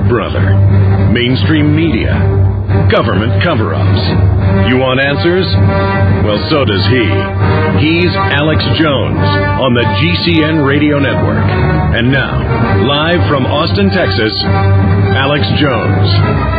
brother. Mainstream media. Government cover-ups. You want answers? Well, so does he. He's Alex Jones on the GCN Radio Network. And now, live from Austin, Texas, Alex Jones.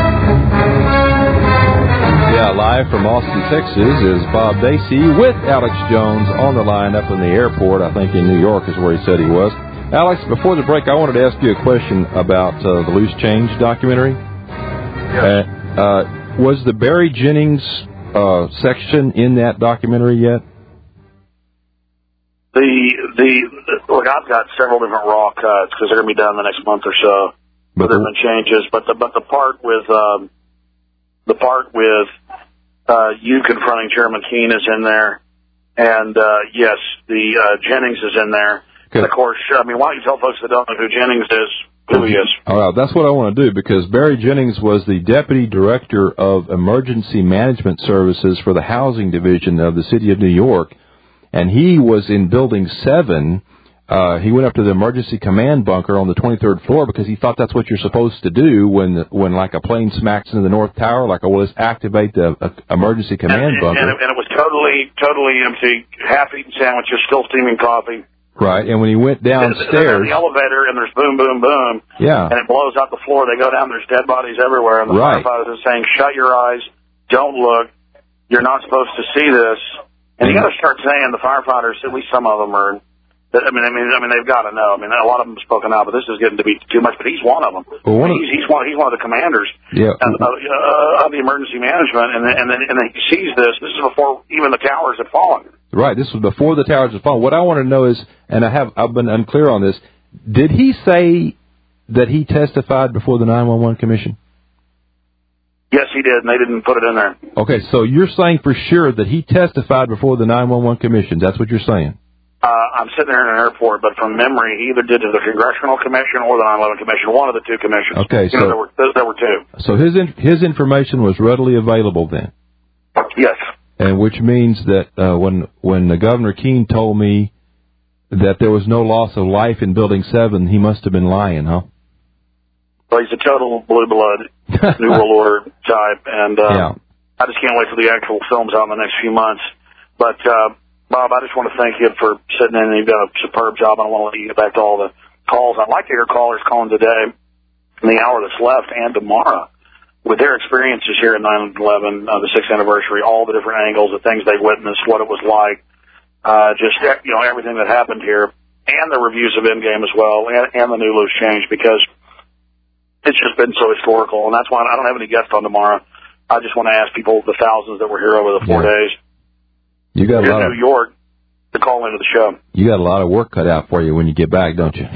Yeah, live from Austin, Texas is Bob Dacey with Alex Jones on the line up in the airport. I think in New York is where he said he was. Alex, before the break, I wanted to ask you a question about the Loose Change documentary. Yes. Was the Barry Jennings section in that documentary yet? Look, I've got several different raw cuts because they're going to be done the next month or so. But there have been changes. But the part with you confronting Chairman Keene is in there, and yes, the Jennings is in there. And of course, I mean, why don't you tell folks that don't know who Jennings is, who he is? All right, that's what I want to do, because Barry Jennings was the Deputy Director of Emergency Management Services for the Housing Division of the City of New York, and he was in Building 7. He went up to the emergency command bunker on the 23rd floor because he thought that's what you're supposed to do when like a plane smacks into the North Tower, like, well, let's activate the emergency command bunker. And it was totally empty, half-eaten sandwiches, still steaming coffee. Right, and when he went downstairs... They're in the elevator, and there's boom, boom, boom. Yeah. And it blows out the floor. They go down, there's dead bodies everywhere. And the firefighters are saying, shut your eyes, don't look, you're not supposed to see this. And you got to start saying, the firefighters, at least some of them are... I mean, they've got to know. I mean, a lot of them have spoken out, but this is getting to be too much. But he's one of them. Well, he's one of the commanders of the emergency management, and then he sees this. This is before even the towers had fallen. Right. This was before the towers had fallen. What I want to know is, and I've been unclear on this. Did he say that he testified before the 911 Commission? Yes, he did, and they didn't put it in there. Okay, so you're saying for sure that he testified before the 911 Commission. That's what you're saying. I'm sitting there in an airport, but from memory, he either did to the Congressional Commission or the 9/11 Commission, one of the two commissions. Okay, so there were two. So his information was readily available then. Yes. And which means that when the Governor Keene told me that there was no loss of life in Building 7, he must have been lying, huh? Well, he's a total blue blood, New World Order type, and I just can't wait for the actual films out in the next few months. But Bob, I just want to thank you for sitting in. You've done a superb job. I don't want to let you get back to all the calls. I'd like to hear callers calling today in the hour that's left and tomorrow with their experiences here at 9/11, the 6th anniversary, all the different angles, the things they witnessed, what it was like, just, everything that happened here, and the reviews of Endgame as well, and the new Loose Change, because it's just been so historical. And that's why I don't have any guests on tomorrow. I just want to ask people, the thousands that were here over the 4 days, you got a lot in New York, to call into the show. You got a lot of work cut out for you when you get back, don't you?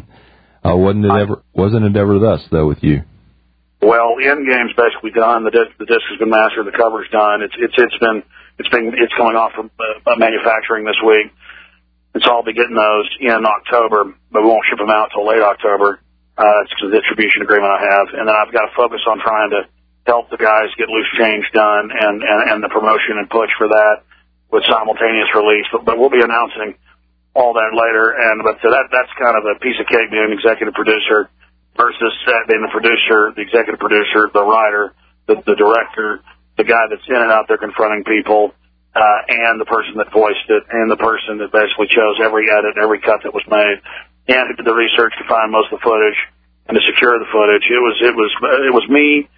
Wasn't it ever thus though with you? Well, the Endgame's basically done. The disc has been mastered. The cover's done. It's going off from manufacturing this week. And so I'll be getting those in October, but we won't ship them out till late October. It's the distribution agreement I have, and then I've got to focus on trying to help the guys get Loose Change done and the promotion and push for that with simultaneous release. But we'll be announcing all that later. But that's kind of a piece of cake being an executive producer versus being the producer, the executive producer, the writer, the director, the guy that's in and out there confronting people, and the person that voiced it, and the person that basically chose every edit, every cut that was made, and who did the research to find most of the footage and to secure the footage. It was me,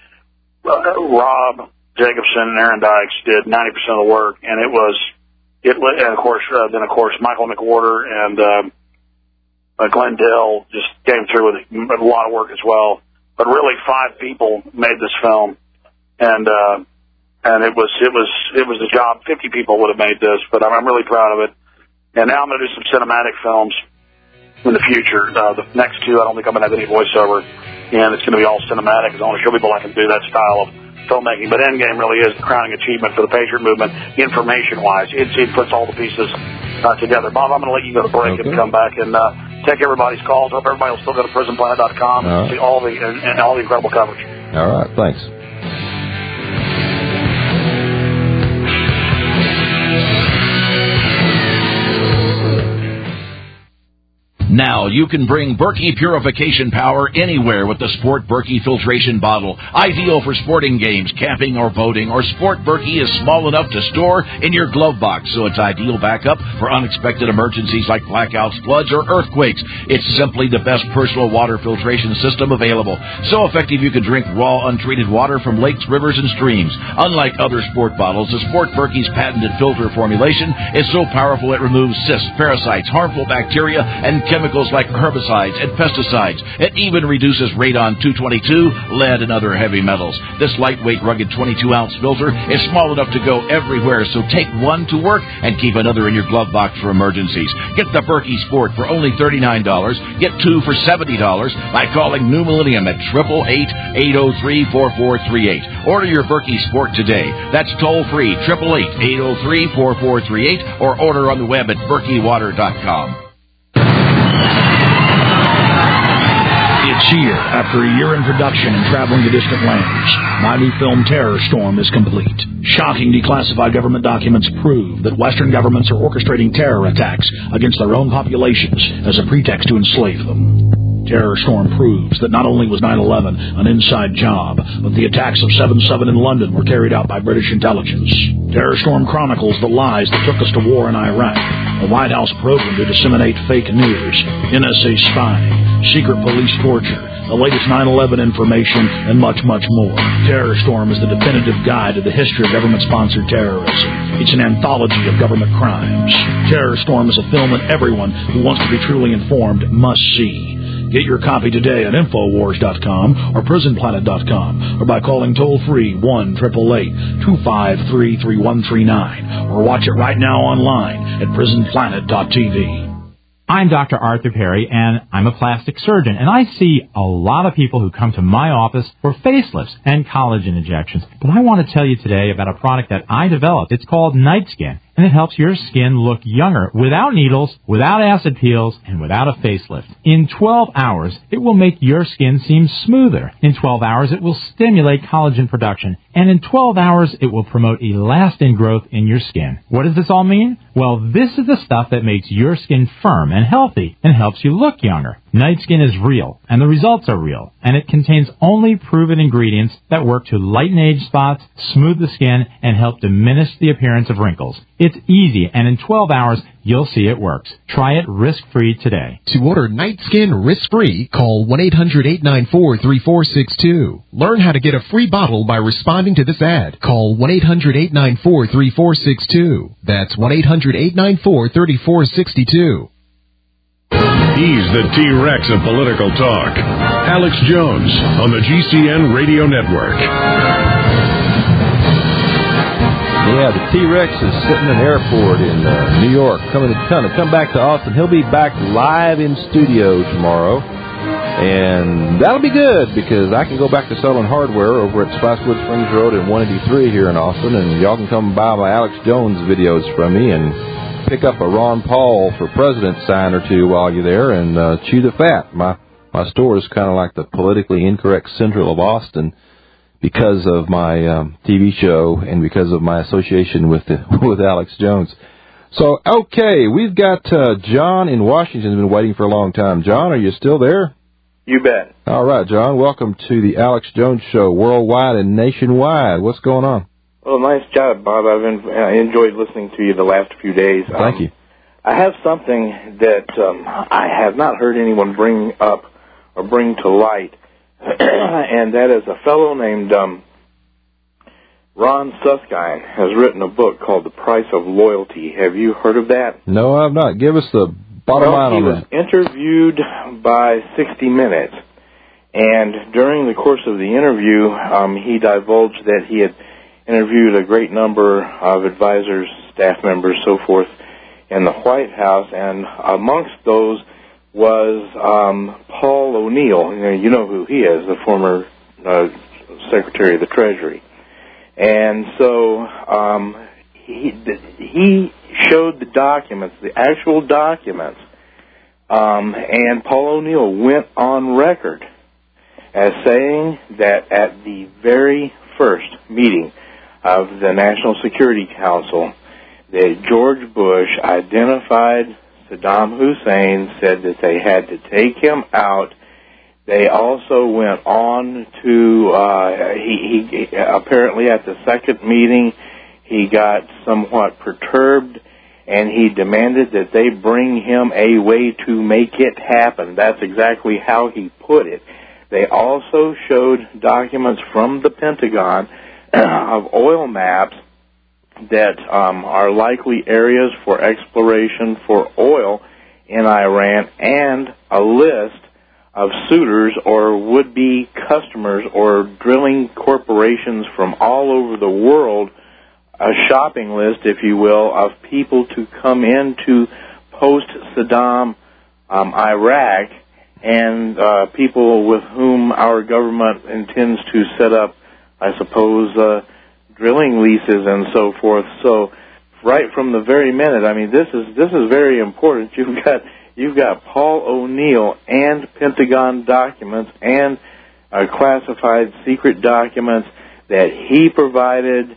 Rob Jacobson, and Aaron Dykes did 90% of the work, and and of course Michael McWhorter and Glenn Dill just came through with a lot of work as well. But really, 5 people made this film, and it was the job. 50 people would have made this, but I'm really proud of it. And now I'm going to do some cinematic films in the future. The next 2, I don't think I'm going to have any voiceover, and it's going to be all cinematic. I want to show people I can do that style of filmmaking. But Endgame really is the crowning achievement for the Patriot movement, information-wise. It puts all the pieces together. Bob, I'm going to let you go to break and come back and take everybody's calls. Hope everybody will still go to prisonplanet.com and see all the incredible coverage. All right, thanks. Now you can bring Berkey purification power anywhere with the Sport Berkey filtration bottle. Ideal for sporting games, camping, or boating. Or Sport Berkey is small enough to store in your glove box, so it's ideal backup for unexpected emergencies like blackouts, floods, or earthquakes. It's simply the best personal water filtration system available. So effective you can drink raw, untreated water from lakes, rivers, and streams. Unlike other Sport bottles, the Sport Berkey's patented filter formulation is so powerful it removes cysts, parasites, harmful bacteria, and chemicals like herbicides and pesticides. It even reduces radon-222, lead, and other heavy metals. This lightweight, rugged 22-ounce filter is small enough to go everywhere, so take one to work and keep another in your glove box for emergencies. Get the Berkey Sport for only $39. Get two for $70 by calling New Millennium at 888-803-4438. Order your Berkey Sport today. That's toll-free, 888-803-4438, or order on the web at berkeywater.com. It's here. After a year in production and traveling to distant lands, my new film Terror Storm is complete. Shocking declassified government documents prove that Western governments are orchestrating terror attacks against their own populations as a pretext to enslave them. Terror Storm proves that not only was 9/11 an inside job, but the attacks of 7/7 in London were carried out by British intelligence. Terror Storm chronicles the lies that took us to war in Iraq, a White House program to disseminate fake news, NSA spying, secret police torture, the latest 9/11 information, and much, much more. Terror Storm is the definitive guide to the history of government-sponsored terrorism. It's an anthology of government crimes. Terror Storm is a film that everyone who wants to be truly informed must see. Get your copy today at Infowars.com or PrisonPlanet.com or by calling toll-free 1-888-253-3139 or watch it right now online at PrisonPlanet.tv. I'm Dr. Arthur Perry, and I'm a plastic surgeon, and I see a lot of people who come to my office for facelifts and collagen injections. But I want to tell you today about a product that I developed. It's called Night Skin, and it helps your skin look younger without needles, without acid peels, and without a facelift. In 12 hours, it will make your skin seem smoother. In 12 hours, it will stimulate collagen production. And in 12 hours, it will promote elastin growth in your skin. What does this all mean? Well, this is the stuff that makes your skin firm and healthy and helps you look younger. Night Skin is real, and the results are real, and it contains only proven ingredients that work to lighten age spots, smooth the skin, and help diminish the appearance of wrinkles. It's easy, and in 12 hours, you'll see it works. Try it risk-free today. To order Night Skin risk-free, call 1-800-894-3462. Learn how to get a free bottle by responding to this ad. Call 1-800-894-3462. That's 1-800-894-3462. He's the T-Rex of political talk. Alex Jones on the GCN Radio Network. Yeah, the T-Rex is sitting in an airport in New York, coming to come back to Austin. He'll be back live in studio tomorrow, and that'll be good because I can go back to selling hardware over at Spicewood Springs Road and 183 here in Austin, and y'all can come buy my Alex Jones videos from me and pick up a Ron Paul for President sign or two while you're there and chew the fat. My store is kind of like the politically incorrect Central of Austin because of my TV show and because of my association with Alex Jones. So, okay, we've got John in Washington who's been waiting for a long time. John, are you still there? You bet. All right, John, welcome to the Alex Jones Show worldwide and nationwide. What's going on? Well, nice job, Bob. I enjoyed listening to you the last few days. Thank you. I have something that I have not heard anyone bring up or bring to light, and that is a fellow named Ron Suskind has written a book called The Price of Loyalty. Have you heard of that? No, I've not. Give us the bottom line on that. He was interviewed by 60 Minutes, and during the course of the interview, he divulged that he had interviewed a great number of advisors, staff members, so forth, in the White House, and amongst those was Paul O'Neill. You know who he is, the former Secretary of the Treasury. And so he showed the documents, the actual documents, and Paul O'Neill went on record as saying that at the very first meeting of the National Security Council, that George Bush identified Saddam Hussein said that they had to take him out. They also went on to, he apparently at the second meeting, he got somewhat perturbed, and he demanded that they bring him a way to make it happen. That's exactly how he put it. They also showed documents from the Pentagon of oil maps that are likely areas for exploration for oil in Iran, and a list of suitors or would-be customers or drilling corporations from all over the world, a shopping list, if you will, of people to come into post-Saddam Iraq, and people with whom our government intends to set up, I suppose, drilling leases and so forth. So right from the very minute, I mean, this is very important. You've got Paul O'Neill and Pentagon documents and classified secret documents that he provided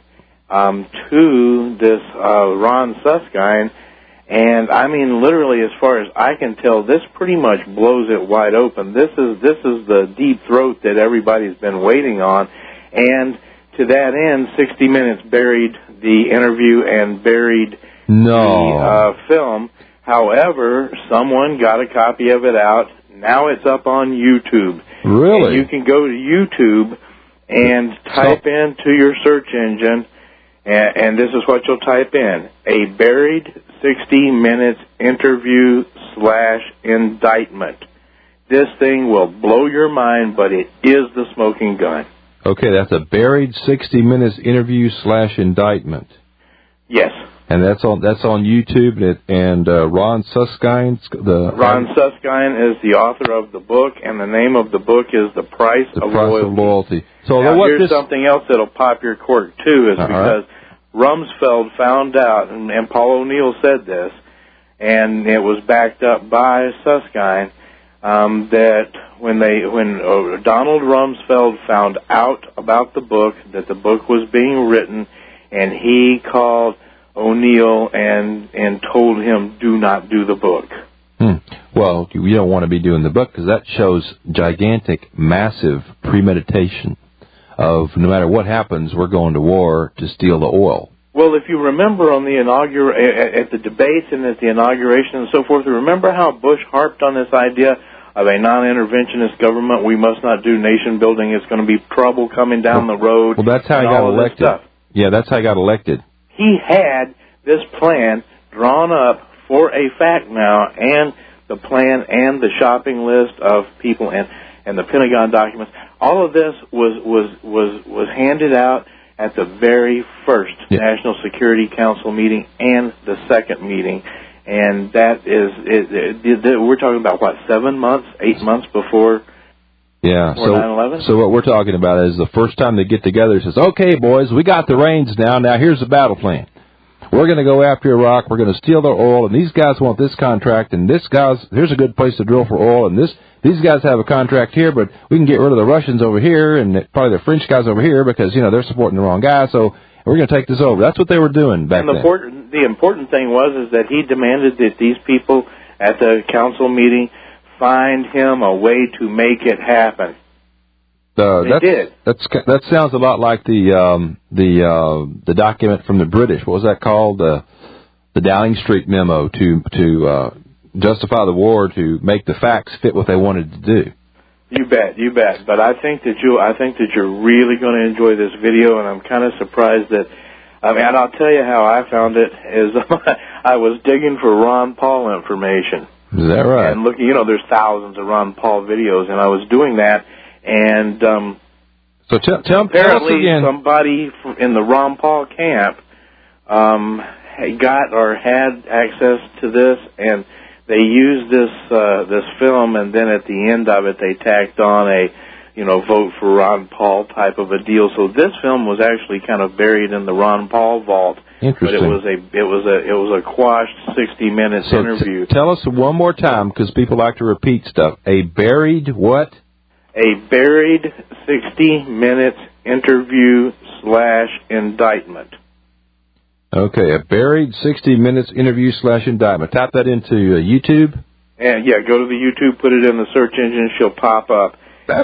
to this Ron Suskind, and I mean, literally, as far as I can tell, this pretty much blows it wide open. This is the deep throat that everybody's been waiting on, and to that end, 60 Minutes buried the interview and buried the film. However, someone got a copy of it out. Now it's up on YouTube. Really? And you can go to YouTube and type into your search engine, and this is what you'll type in: a buried 60 Minutes interview / indictment. This thing will blow your mind, but it is the smoking gun. Okay, that's a buried 60 Minutes interview / indictment. Yes. And that's on YouTube, and Ron Suskind. Ron Suskind is the author of the book, and the name of the book is The Price of Loyalty. So now, here's something else that'll pop your cork, too, is because Rumsfeld found out, and Paul O'Neill said this, and it was backed up by Suskind, that when Donald Rumsfeld found out about the book, that the book was being written, and he called O'Neill and told him, do not do the book. Well, you don't want to be doing the book because that shows gigantic, massive premeditation of no matter what happens, we're going to war to steal the oil. Well, if you remember on the at the debates and at the inauguration and so forth, remember how Bush harped on this idea of a non-interventionist government? We must not do nation building. It's going to be trouble coming down the road. Well, that's how he got elected. Yeah, that's how he got elected. He had this plan drawn up for a fact now, and the plan and the shopping list of people and the Pentagon documents. All of this was handed out at the very first National Security Council meeting and the second meeting, and that is we're talking about what, 7 months, 8 months before. Yeah, so 9/11? So what we're talking about is the first time they get together, it says, okay, boys, we got the reins now. Now here's the battle plan. We're going to go after Iraq. We're going to steal their oil, and these guys want this contract, and here's a good place to drill for oil, and these guys have a contract here, but we can get rid of the Russians over here, and probably the French guys over here because, they're supporting the wrong guy, so we're going to take this over. That's what they were doing back then. The important thing is that he demanded that these people at the council meeting find him a way to make it happen. They did. That sounds a lot like the document from the British. What was that called? The Downing Street memo to justify the war, to make the facts fit what they wanted to do. You bet. But I think that you're really going to enjoy this video, and I'm kind of surprised that. And I'll tell you how I found it is I was digging for Ron Paul information. Is that right? And looking, there's thousands of Ron Paul videos, and I was doing that. And so tell us again. Somebody in the Ron Paul camp got or had access to this, and they used this film, and then at the end of it, they tacked on a vote for Ron Paul type of a deal. So this film was actually kind of buried in the Ron Paul vault. Interesting. But it was a quashed 60 Minutes interview. Tell us one more time, because people like to repeat stuff. A buried what? A buried 60 Minutes interview / indictment. Okay, a buried 60 Minutes interview / indictment. Type that into YouTube. And yeah, go to the YouTube, put it in the search engine, she'll pop up.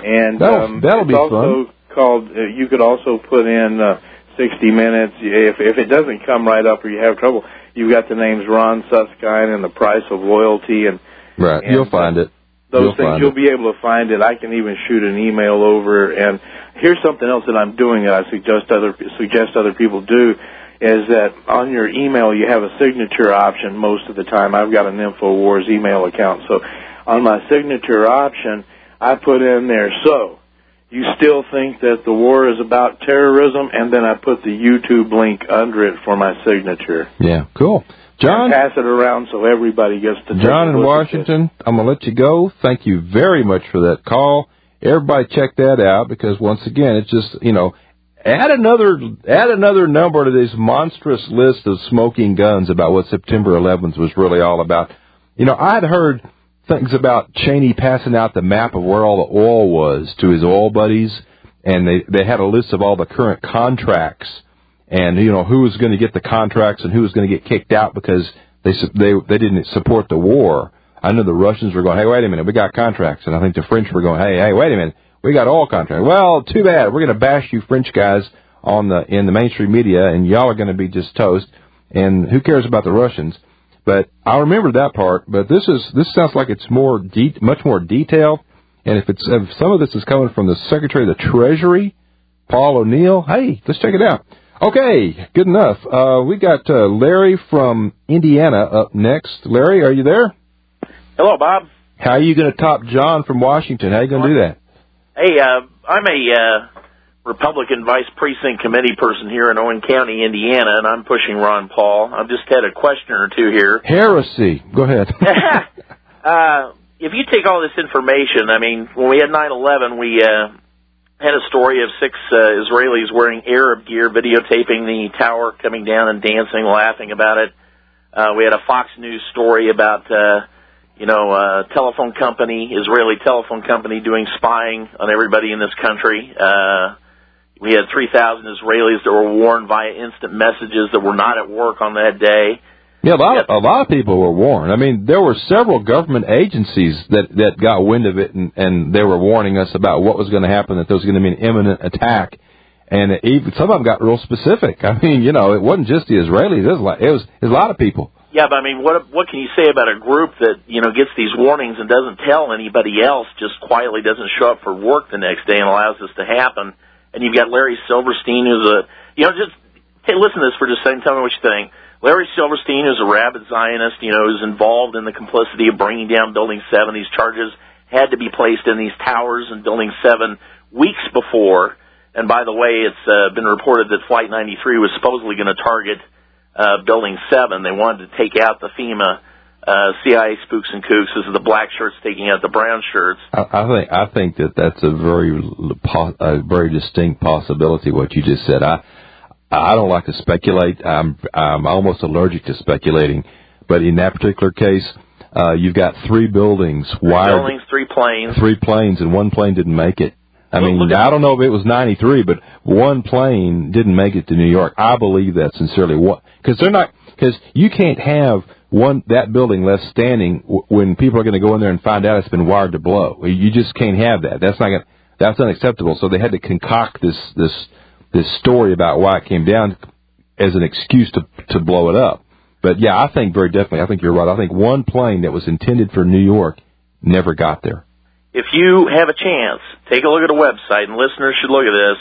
That'll be also fun. Called. You could also put in 60 Minutes. If it doesn't come right up or you have trouble, you've got the names Ron Suskind and The Price of Loyalty, and right, you'll find it. Those things, you'll be able to find it. I can even shoot an email over. And here's something else that I'm doing that I suggest other people do, is that on your email you have a signature option most of the time. I've got an InfoWars email account. So on my signature option, I put in there, so you still think that the war is about terrorism, and then I put the YouTube link under it for my signature. Yeah, cool. John, and pass it around so everybody gets to take John in Washington, I'm going to let you go. Thank you very much for that call. Everybody check that out, because once again, it's just, add another number to this monstrous list of smoking guns about what September 11th was really all about. I'd heard things about Cheney passing out the map of where all the oil was to his oil buddies, and they had a list of all the current contracts, and who was going to get the contracts and who was going to get kicked out because they didn't support the war. I know the Russians were going, hey, wait a minute, we got contracts, and I think the French were going, hey, wait a minute, we got oil contracts. Well, too bad, we're going to bash you French guys in the mainstream media, and y'all are going to be just toast. And who cares about the Russians? But I remember that part. But this sounds like it's much more detailed. And if some of this is coming from the Secretary of the Treasury, Paul O'Neill, hey, let's check it out. Okay, good enough. We got Larry from Indiana up next. Larry, are you there? Hello, Bob. How are you going to top John from Washington? How are you going to do that? Hey, I'm a Republican Vice Precinct Committee person here in Owen County, Indiana, and I'm pushing Ron Paul. I've just had a question or two here. Heresy. Go ahead. If you take all this information, when we had 9/11, we had a story of 6 Israelis wearing Arab gear videotaping the tower coming down and dancing, laughing about it. We had a Fox News story about, telephone company, Israeli telephone company doing spying on everybody in this country. We had 3,000 Israelis that were warned via instant messages that were not at work on that day. Yeah, a lot of people were warned. There were several government agencies that got wind of it, and they were warning us about what was going to happen, that there was going to be an imminent attack. And even some of them got real specific. It wasn't just the Israelis. It was a lot of people. Yeah, but what can you say about a group that, gets these warnings and doesn't tell anybody else, just quietly doesn't show up for work the next day and allows this to happen? And you've got Larry Silverstein, who's listen to this for just a second, tell me what you think. Larry Silverstein is a rabid Zionist, who's involved in the complicity of bringing down Building 7. These charges had to be placed in these towers in Building 7 weeks before. And by the way, it's been reported that Flight 93 was supposedly going to target Building 7. They wanted to take out the FEMA CIA spooks and kooks. This is the black shirts taking out the brown shirts. I think that's a very distinct possibility, what you just said. I don't like to speculate. I'm almost allergic to speculating. But in that particular case, you've got 3 buildings. 3 buildings, 3 planes. 3 planes, and 1 plane didn't make it. I don't know if it was 93, but 1 plane didn't make it to New York. I believe that sincerely. Because you can't have that building left standing when people are going to go in there and find out it's been wired to blow. You just can't have that. That's unacceptable. So they had to concoct this story about why it came down as an excuse to blow it up. But yeah, I think very definitely, I think you're right. I think 1 plane that was intended for New York never got there. If you have a chance, take a look at a website, and listeners should look at this,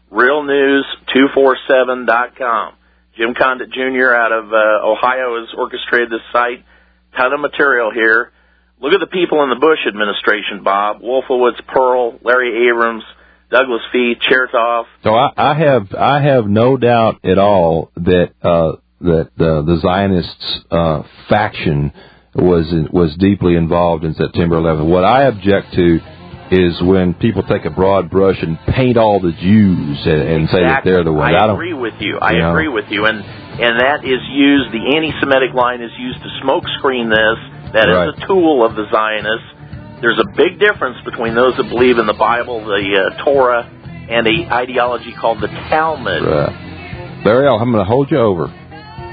realnews247.com. Jim Condit Jr. out of Ohio has orchestrated this site. Ton of material here. Look at the people in the Bush administration, Bob. Wolfowitz, Pearl, Larry Abrams, Douglas Fee, Chertoff. So I have no doubt at all that the Zionists faction was deeply involved in September 11th. What I object to is when people take a broad brush and paint all the Jews and say that they're the ones. I agree with you. I agree with you. And that is used, the anti-Semitic line is used to smokescreen this. That is a tool of the Zionists. There's a big difference between those that believe in the Bible, the Torah, and an ideology called the Talmud. Barry, I'm going to hold you over.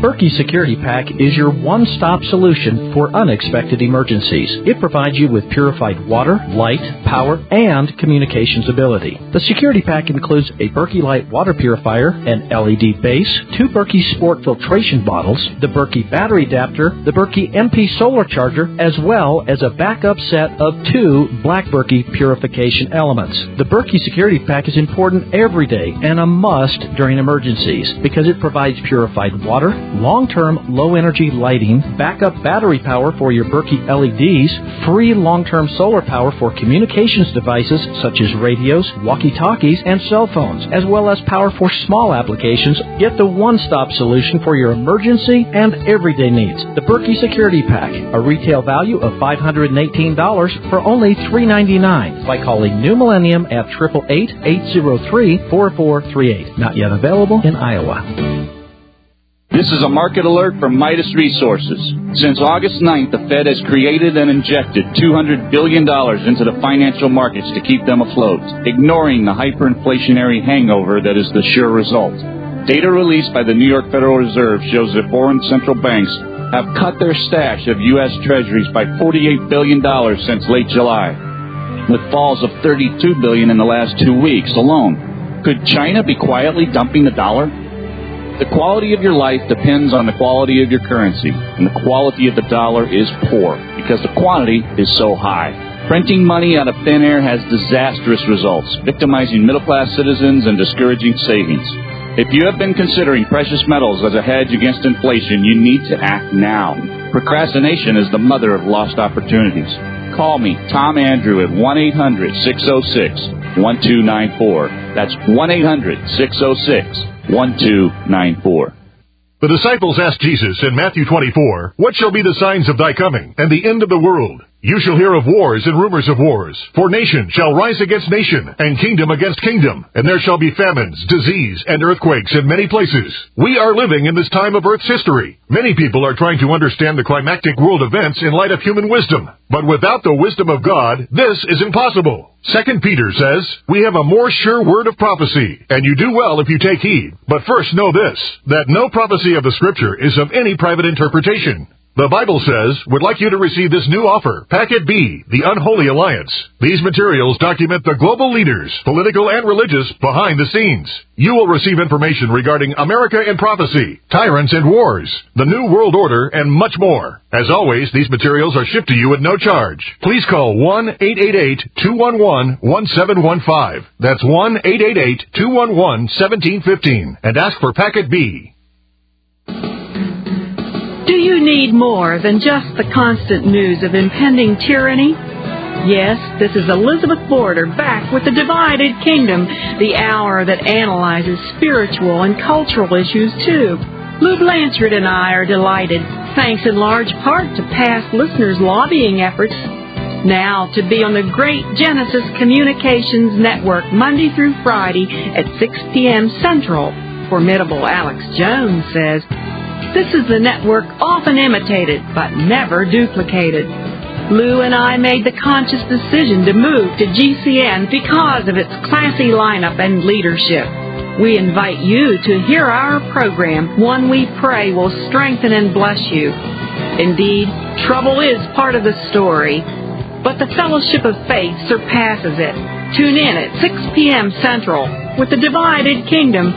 Berkey Security Pack is your one-stop solution for unexpected emergencies. It provides you with purified water, light, power, and communications ability. The Security Pack includes a Berkey Light water purifier, an LED base, 2 Berkey Sport filtration bottles, the Berkey battery adapter, the Berkey MP solar charger, as well as a backup set of 2 Black Berkey purification elements. The Berkey Security Pack is important every day and a must during emergencies because it provides purified water, long-term low-energy lighting, backup battery power for your Berkey LEDs, free long-term solar power for communications devices such as radios, walkie-talkies, and cell phones, as well as power for small applications. Get the one-stop solution for your emergency and everyday needs. The Berkey Security Pack, a retail value of $518 for only $399 by calling New Millennium at 888-803-4438. Not yet available in Iowa. This is a market alert from Midas Resources. Since August 9th, the Fed has created and injected $200 billion into the financial markets to keep them afloat, ignoring the hyperinflationary hangover that is the sure result. Data released by the New York Federal Reserve shows that foreign central banks have cut their stash of U.S. Treasuries by $48 billion since late July, with falls of $32 billion in the last 2 weeks alone. Could China be quietly dumping the dollar? The quality of your life depends on the quality of your currency, and the quality of the dollar is poor because the quantity is so high. Printing money out of thin air has disastrous results, victimizing middle-class citizens and discouraging savings. If you have been considering precious metals as a hedge against inflation, you need to act now. Procrastination is the mother of lost opportunities. Call me, Tom Andrew, at 1-800-606-1294. That's 1-800-606-1294. The disciples asked Jesus in Matthew 24, "What shall be the signs of thy coming and the end of the world? You shall hear of wars and rumors of wars. For nation shall rise against nation, and kingdom against kingdom. And there shall be famines, disease, and earthquakes in many places." We are living in this time of Earth's history. Many people are trying to understand the climactic world events in light of human wisdom. But without the wisdom of God, this is impossible. 2 Peter says, "We have a more sure word of prophecy, and you do well if you take heed. But first know this, that no prophecy of the Scripture is of any private interpretation." The Bible says, "Would like you to receive this new offer, Packet B, the Unholy Alliance." These materials document the global leaders, political and religious, behind the scenes. You will receive information regarding America in prophecy, tyrants and wars, the New World Order, and much more. As always, these materials are shipped to you at no charge. Please call 1-888-211-1715. That's 1-888-211-1715, and ask for Packet B. Do you need more than just the constant news of impending tyranny? Yes, this is Elizabeth Border back with The Divided Kingdom, the hour that analyzes spiritual and cultural issues too. Lou Blanchard and I are delighted, thanks in large part to past listeners' lobbying efforts, now to be on the great Genesis Communications Network Monday through Friday at 6 p.m. Central. Formidable Alex Jones says, "This is the network often imitated, but never duplicated." Lou and I made the conscious decision to move to GCN because of its classy lineup and leadership. We invite you to hear our program, one we pray will strengthen and bless you. Indeed, trouble is part of the story, but the fellowship of faith surpasses it. Tune in at 6 p.m. Central with The Divided Kingdom.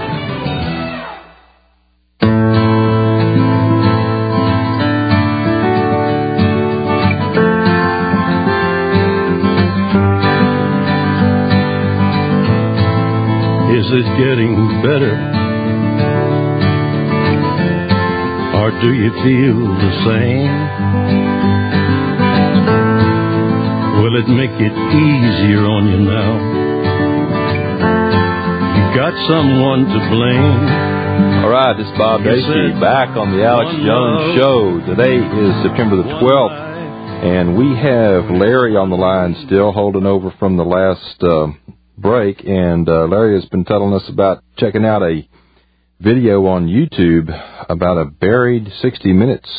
Is it getting better? Or do you feel the same? Will it make it easier on you now? You got someone to blame. All right, this is Bob Daisy back on the Alex Jones Show. Today is September the 12th, and we have Larry on the line still holding over from the last break, and Larry has been telling us about checking out a video on YouTube about a buried 60 Minutes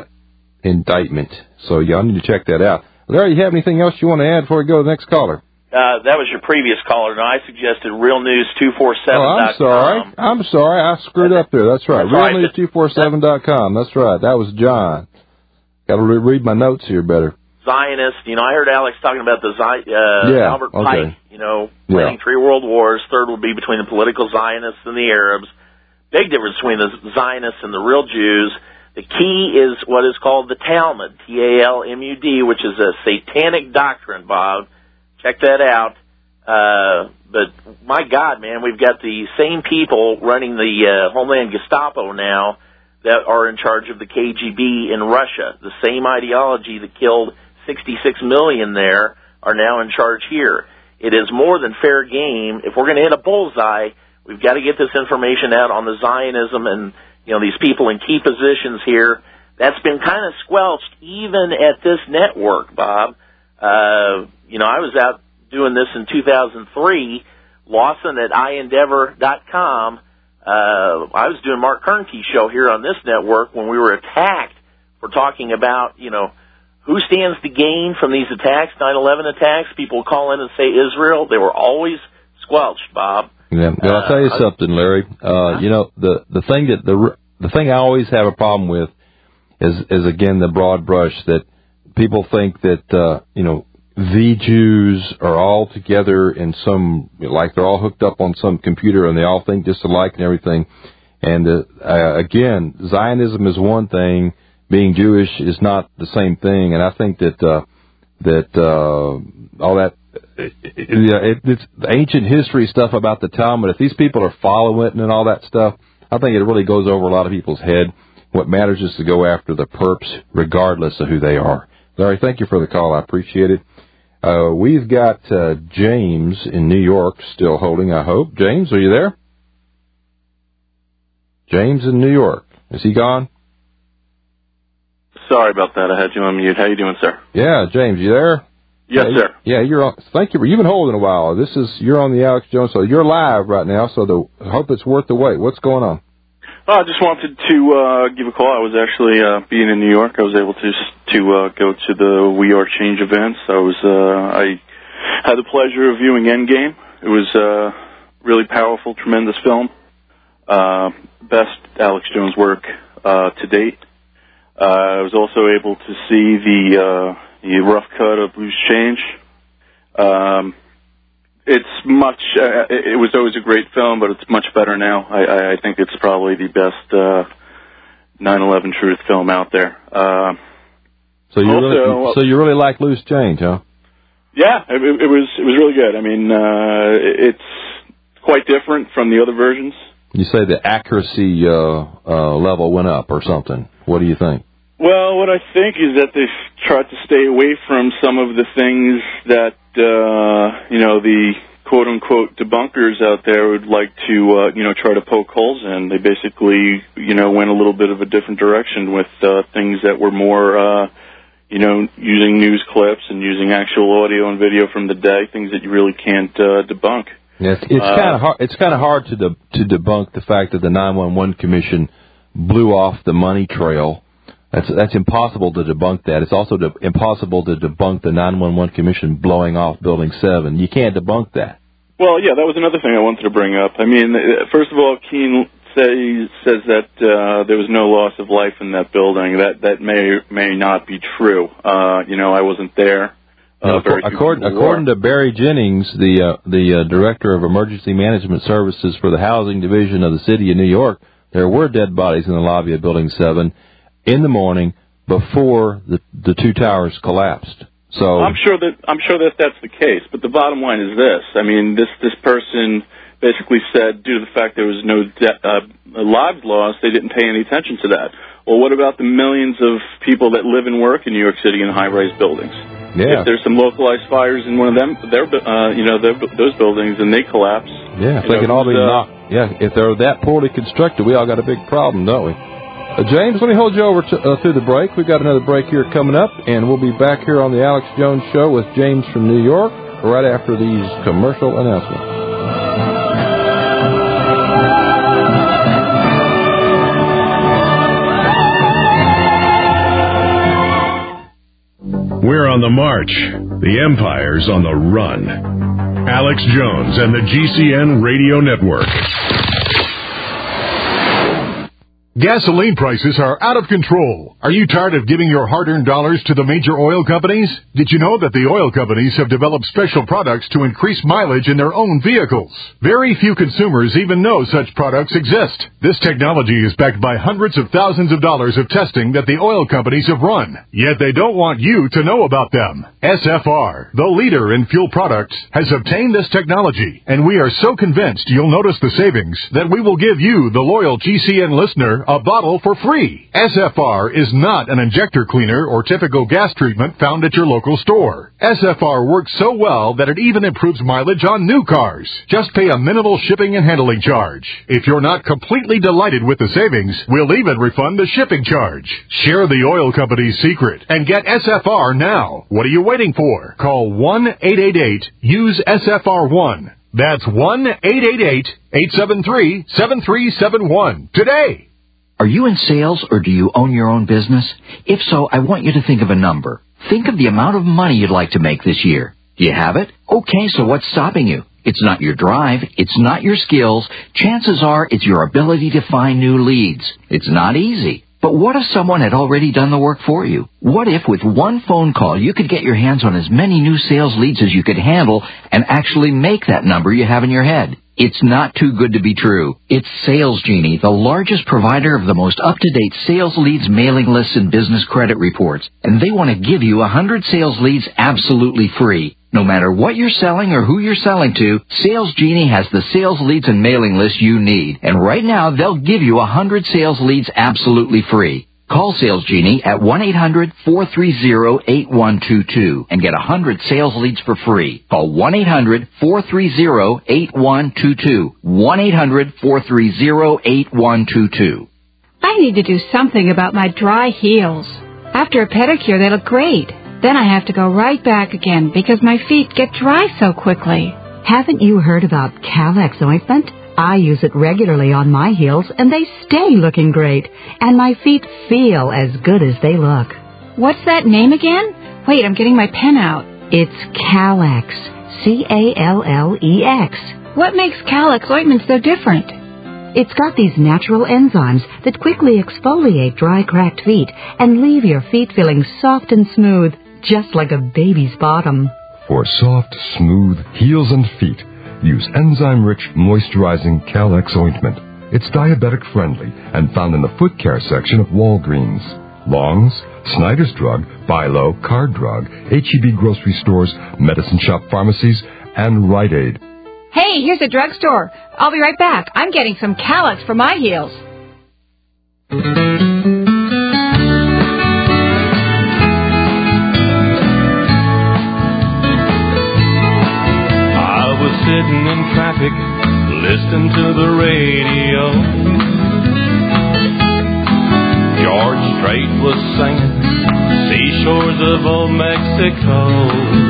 indictment. So y'all need to check that out. Larry, you have anything else you want to add before we go to the next caller? That was your previous caller. No, I suggested realnews247.com. I'm sorry. I screwed up there. That's right. Realnews247.com. That's right. That was John. Got to read my notes here better. Zionist. I heard Alex talking about the Albert Pike, planning 3 world wars. Third would be between the political Zionists and the Arabs. Big difference between the Zionists and the real Jews. The key is what is called the Talmud, Talmud, which is a satanic doctrine, Bob. Check that out. But my God, man, we've got the same people running the Homeland Gestapo now that are in charge of the KGB in Russia. The same ideology that killed 66 million there are now in charge here. It is more than fair game. If we're going to hit a bullseye, we've got to get this information out on the Zionism and these people in key positions here. That's been kind of squelched even at this network, Bob. I was out doing this in 2003. Lawson at iEndeavor.com. I was doing Mark Kernke's show here on this network when we were attacked for talking about, who stands to gain from these attacks, 9/11 attacks. People call in and say Israel. They were always squelched, Bob. Yeah, well, I'll tell you something, Larry. The thing I always have a problem with is again the broad brush that people think that the Jews are all together in some, like they're all hooked up on some computer and they all think just alike and everything. And again, Zionism is one thing. Being Jewish is not the same thing. And I think that all that. It's the ancient history stuff about the Talmud. If these people are following it and all that stuff, I think it really goes over a lot of people's head. What matters is to go after the perps, regardless of who they are. Larry, thank you for the call. I appreciate it. We've got James in New York still holding, I hope. James, are you there? James in New York. Is he gone? Sorry about that. I had you on mute. How you doing, sir? Yeah, James, you there? Yes, sir. Yeah, you're on. Thank you. You've been holding a while. You're on the Alex Jones show. You're live right now, so I hope it's worth the wait. What's going on? I just wanted to give a call. I was actually being in New York. I was able to go to the We Are Change events. I had the pleasure of viewing Endgame. It was really powerful, tremendous film. Best Alex Jones work to date. I was also able to see the rough cut of Loose Change. It's much. It was always a great film, but it's much better now. I think it's probably the best 9/11 truth film out there. So you really like Loose Change, huh? Yeah, it was really good. I mean, it's quite different from the other versions. You say the accuracy level went up or something. What do you think? Well, what I think is that they've tried to stay away from some of the things that, the quote-unquote debunkers out there would like to, try to poke holes in. They basically, went a little bit of a different direction with things that were more, using news clips and using actual audio and video from the day, things that you really can't debunk. Yeah, it's kind of hard to debunk the fact that the 9/11 Commission blew off the money trail. That's impossible to debunk that. It's also impossible to debunk the 9/11 Commission blowing off Building 7. You can't debunk that. Well, yeah, that was another thing I wanted to bring up. I mean, first of all, Keene says that there was no loss of life in that building. That may or may not be true. I wasn't there. According to Barry Jennings, the director of Emergency Management Services for the Housing Division of the City of New York, there were dead bodies in the lobby of Building 7 in the morning before the two towers collapsed. So I'm sure that that's the case. But the bottom line is this: I mean, this person basically said, due to the fact there was no lives lost, they didn't pay any attention to that. Well, what about the millions of people that live and work in New York City in high-rise buildings? Yeah. If there's some localized fires in one of them, those buildings, and they collapse. Yeah, if they can all be knocked. Yeah, if they're that poorly constructed, we all got a big problem, don't we? James, let me hold you over through the break. We've got another break here coming up, and we'll be back here on the Alex Jones Show with James from New York right after these commercial announcements. We're on the march. The Empire's on the run. Alex Jones and the GCN Radio Network. Gasoline prices are out of control. Are you tired of giving your hard-earned dollars to the major oil companies? Did you know that the oil companies have developed special products to increase mileage in their own vehicles? Very few consumers even know such products exist. This technology is backed by hundreds of thousands of dollars of testing that the oil companies have run. Yet they don't want you to know about them. SFR, the leader in fuel products, has obtained this technology, and we are so convinced you'll notice the savings that we will give you, the loyal GCN listener, a bottle for free. SFR is not an injector cleaner or typical gas treatment found at your local store. SFR works so well that it even improves mileage on new cars. Just pay a minimal shipping and handling charge. If you're not completely delighted with the savings, we'll even refund the shipping charge. Share the oil company's secret and get SFR now. What are you waiting for? Call 1-888-USE-SFR1. That's 1-888-873-7371 today. Are you in sales or do you own your own business? If so, I want you to think of a number. Think of the amount of money you'd like to make this year. Do you have it? Okay, so what's stopping you? It's not your drive. It's not your skills. Chances are it's your ability to find new leads. It's not easy. But what if someone had already done the work for you? What if with one phone call you could get your hands on as many new sales leads as you could handle and actually make that number you have in your head? It's not too good to be true. It's Sales Genie, the largest provider of the most up-to-date sales leads, mailing lists, and business credit reports. And they want to give you 100 sales leads absolutely free. No matter what you're selling or who you're selling to, Sales Genie has the sales leads and mailing list you need. And right now, they'll give you 100 sales leads absolutely free. Call Sales Genie at 1-800-430-8122 and get 100 sales leads for free. Call 1-800-430-8122. 1-800-430-8122. I need to do something about my dry heels. After a pedicure, they look great. Then I have to go right back again because my feet get dry so quickly. Haven't you heard about Calex ointment? I use it regularly on my heels, and they stay looking great. And my feet feel as good as they look. What's that name again? Wait, I'm getting my pen out. It's Calex. C-A-L-L-E-X. What makes Calex ointment so different? It's got these natural enzymes that quickly exfoliate dry, cracked feet and leave your feet feeling soft and smooth, just like a baby's bottom. For soft, smooth heels and feet, use enzyme-rich, moisturizing Calex ointment. It's diabetic-friendly and found in the foot care section of Walgreens, Long's, Snyder's Drug, Bilo, Card Drug, H-E-B grocery stores, medicine shop pharmacies, and Rite Aid. Hey, here's a drugstore. I'll be right back. I'm getting some Calex for my heels. Sitting in traffic, listening to the radio. George Strait was singing Seashores of Old Mexico.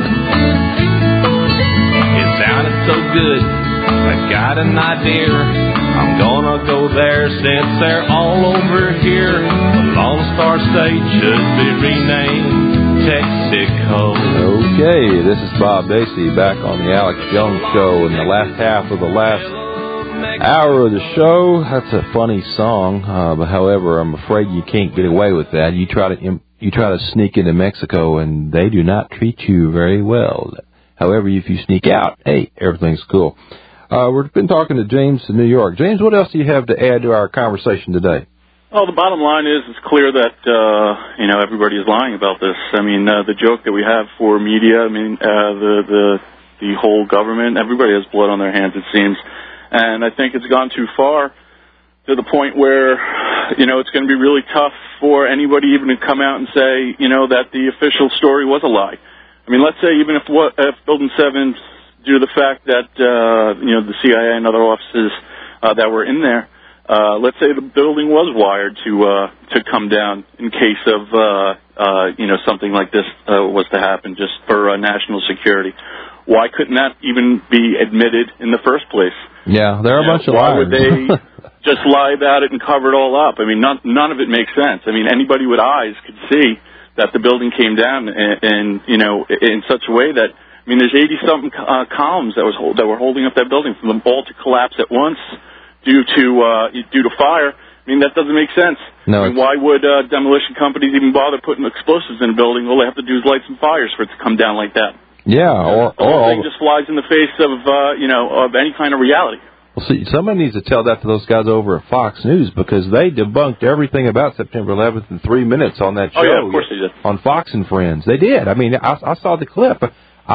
It sounded so good, I got an idea. I'm gonna go there since they're all over here. The Lone Star State should be renamed Texaco. Okay, this is Bob Dacey back on the Alex Jones Show in the last half of the last hour of the show. That's a funny song, but however, I'm afraid you can't get away with that. You try to sneak into Mexico, and they do not treat you very well. However, if you sneak out, hey, everything's cool. We've been talking to James in New York. James, what else do you have to add to our conversation today? Well, the bottom line is it's clear that, everybody is lying about this. I mean, the joke that we have for media, the whole government, everybody has blood on their hands, it seems. And I think it's gone too far to the point where, it's going to be really tough for anybody even to come out and say, that the official story was a lie. I mean, let's say even if Building 7, due to the fact that, the CIA and other offices that were in there, let's say the building was wired to come down in case of something like this was to happen, just for national security. Why couldn't that even be admitted in the first place? Yeah, there are a bunch of liars. Why would they just lie about it and cover it all up? I mean, none of it makes sense. I mean, anybody with eyes could see that the building came down and in such a way that I mean, there's 80-something columns that were holding up that building for them all to collapse at once due to fire. I mean, that doesn't make sense. No. I mean, why would demolition companies even bother putting explosives in a building? All they have to do is light some fires for it to come down like that. Yeah, or the whole thing just flies in the face of of any kind of reality. Well, see, somebody needs to tell that to those guys over at Fox News, because they debunked everything about September 11th in 3 minutes on that show. Oh yeah, of course they did. On Fox and Friends, they did. I mean, I saw the clip.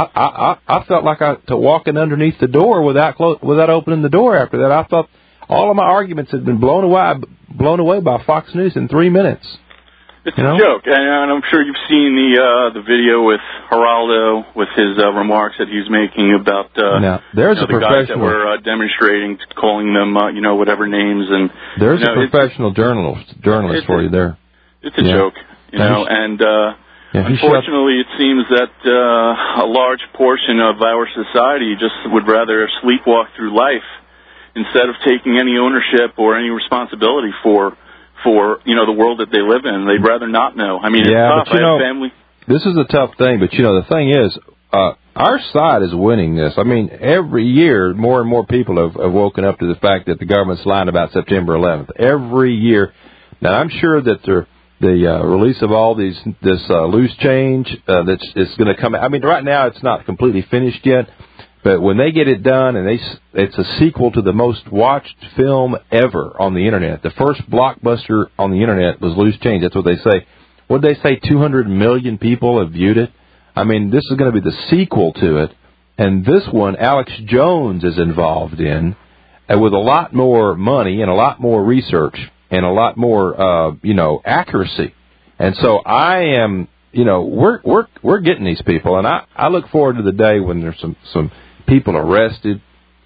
I felt like walking underneath the door without opening the door. After that, I thought all of my arguments had been blown away by Fox News in 3 minutes. It's a joke, and I'm sure you've seen the video with Geraldo with his remarks that he's making about now, there's a the guys that were demonstrating, calling them whatever names, and there's a professional journalist for you there. It's a joke, and unfortunately, it seems that a large portion of our society just would rather sleepwalk through life instead of taking any ownership or any responsibility for the world that they live in. They'd rather not know. I mean, it's tough. But, I have family. This is a tough thing, but the thing is, our side is winning this. I mean, every year, more and more people have woken up to the fact that the government's lying about September 11th. Every year. Now, I'm sure that the release of all this loose change that's going to come out. I mean, right now it's not completely finished yet, but when they get it done, and it's a sequel to the most watched film ever on the Internet. The first blockbuster on the Internet was Loose Change. That's what they say. What did they say? 200 million people have viewed it. I mean, this is going to be the sequel to it. And this one, Alex Jones is involved in, with a lot more money and a lot more research and a lot more, accuracy. And so I am, we're getting these people. And I look forward to the day when there's some people arrested,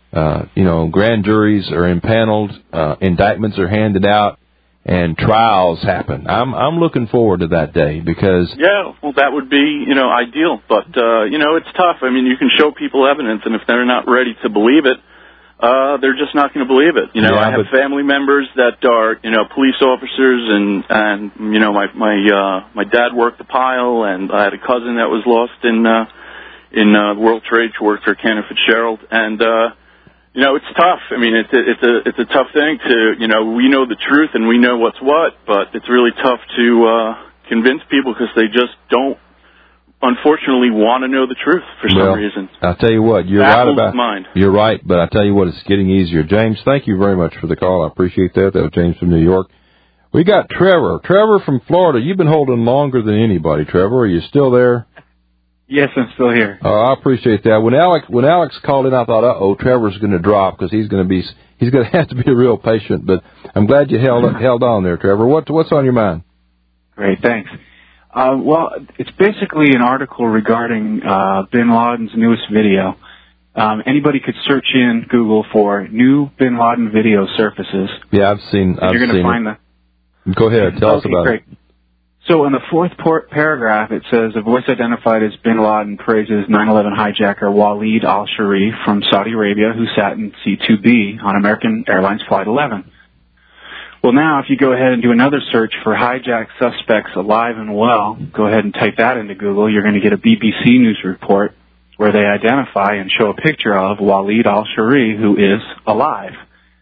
grand juries are impaneled, indictments are handed out, and trials happen. I'm looking forward to that day because that would be ideal, but it's tough. I mean, you can show people evidence, and if they're not ready to believe it, they're just not going to believe it. I have family members that are police officers, and my dad worked the pile, and I had a cousin that was lost in World Trade. She worked for Cantor Fitzgerald, and it's tough. I mean, it's a tough thing to we know the truth and we know what's what, but it's really tough to convince people because they just don't, unfortunately, want to know the truth for some reason. I'll tell you what, you're right, but I tell you what, it's getting easier. James, thank you very much for the call. I appreciate that. That was James from New York. We got Trevor. Trevor from Florida. You've been holding longer than anybody, Trevor. Are you still there? Yes, I'm still here. Oh, I appreciate that. When Alex called in, I thought, Trevor's going to drop because he's going to have to be a real patient. But I'm glad you held on there, Trevor. What's on your mind? Great, thanks. Well, it's basically an article regarding Bin Laden's newest video. Anybody could search in Google for new Bin Laden video surfaces. Yeah, I've seen. You're going to find that. Go ahead, tell us about it. So in the fourth paragraph, it says, a voice identified as Bin Laden praises 9/11 hijacker Waleed al-Sharif from Saudi Arabia, who sat in C-2B on American Airlines Flight 11. Well, now, if you go ahead and do another search for hijacked suspects alive and well, go ahead and type that into Google, you're going to get a BBC News report where they identify and show a picture of Waleed al-Sharif, who is alive.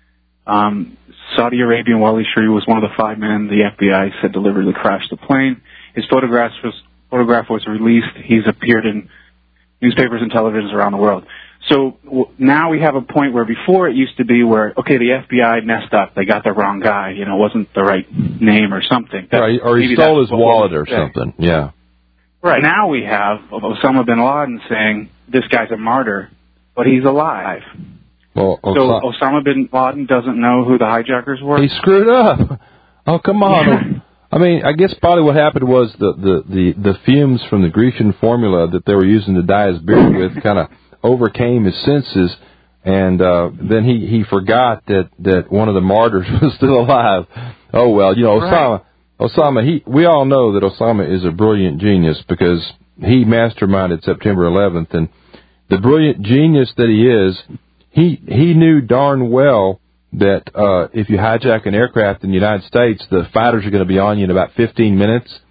Saudi Arabian Waleed Sharif was one of the 5 men the FBI said deliberately crashed the plane. His photograph was released. He's appeared in newspapers and televisions around the world. So now we have a point where before it used to be where, the FBI messed up. They got the wrong guy. It wasn't the right name or something. Or he stole his wallet or something. Yeah. Right. Now we have Osama bin Laden saying this guy's a martyr, but he's alive. Well, so Osama bin Laden doesn't know who the hijackers were? He screwed up. Oh, come on. Yeah. I mean, I guess probably what happened was the fumes from the Grecian formula that they were using to dye his beard with kind of overcame his senses, and then he forgot that one of the martyrs was still alive. Oh, well, Osama, we all know that Osama is a brilliant genius because he masterminded September 11th, and the brilliant genius that he is, he knew darn well that if you hijack an aircraft in the United States, the fighters are going to be on you in about 15 minutes.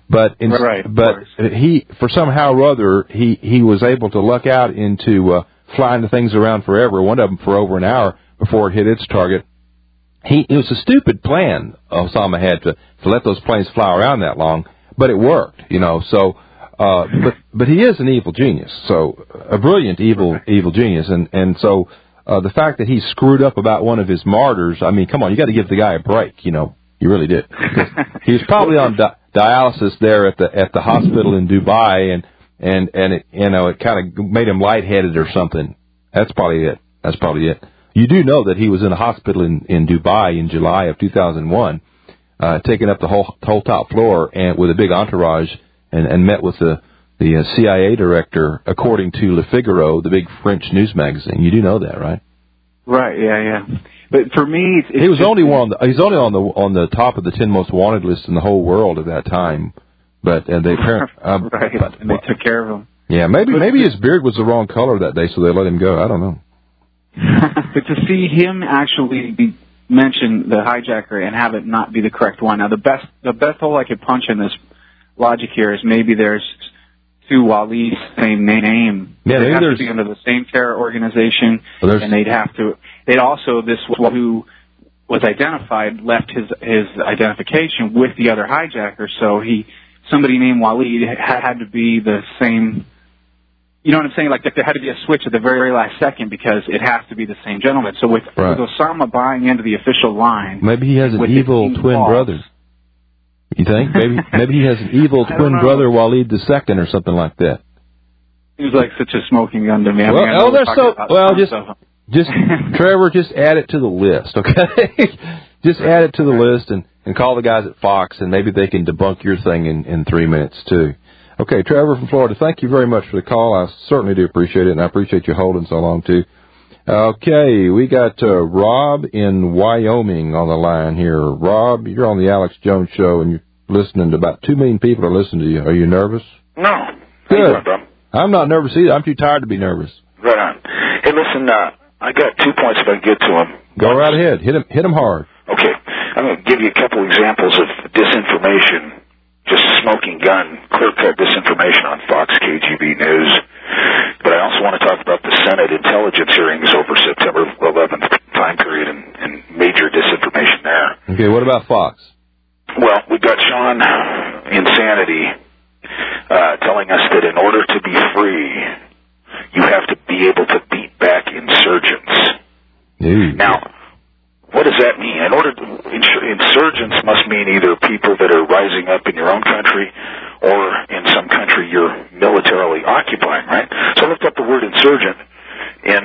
But he, for somehow or other, he was able to luck out into flying the things around forever. One of them for over an hour before it hit its target. It was a stupid plan Osama had to let those planes fly around that long, but it worked, you know. So, but he is an evil genius, so a brilliant evil genius, and so the fact that he screwed up about one of his martyrs, I mean, come on, you got to give the guy a break, you know. You really did. He was probably on dialysis there at the hospital in Dubai, and it, you know, it kind of made him lightheaded or something. That's probably it. You do know that he was in a hospital in Dubai in July of 2001, taking up the whole top floor and with a big entourage, and met with the CIA director, according to Le Figaro, the big French news magazine. You do know that, right? Right. Yeah. But for me, he was only on the top of the 10 most wanted list in the whole world at that time. But they apparently and they took care of him. Yeah, maybe his beard was the wrong color that day, so they let him go. I don't know. But to see him actually mention the hijacker and have it not be the correct one. Now, the best hole I could punch in this logic here is maybe there's two Waleeds, same name. Yeah, they have to be under the same terror organization, and they'd also, this who was identified left his identification with the other hijacker, so somebody named Waleed had to be the same. You know what I'm saying? Like, there had to be a switch at the very, very last second because it has to be the same gentleman. So with Osama buying into the official line, maybe he has an evil twin brother. You think? Maybe he has an evil twin brother, Waleed II, or something like that. He was like such a smoking gun to me. Just Trevor, just add it to the list, okay? Just add it to the list and call the guys at Fox, and maybe they can debunk your thing in 3 minutes too. Okay, Trevor from Florida, thank you very much for the call. I certainly do appreciate it, and I appreciate you holding so long too. Okay, we got Rob in Wyoming on the line here. Rob, you're on the Alex Jones Show, and you're listening to about 2 million people are listening to you. Are you nervous? No. Good. I'm not nervous either. I'm too tired to be nervous. Right on. Hey, listen, I got 2 points if I can get to them. Go right ahead. Hit them hard. Okay. I'm going to give you a couple examples of disinformation, just smoking gun, clear-cut disinformation on Fox KGB News. But I also want to talk about the Senate intelligence hearings over September 11th time period and major disinformation there. Okay, what about Fox? Well, we've got Sean Insanity telling us that in order to be free, you have to be able to beat back insurgents. Now, what does that mean? Insurgents must mean either people that are rising up in your own country or in some country you're militarily occupying, right? So I looked up the word insurgent in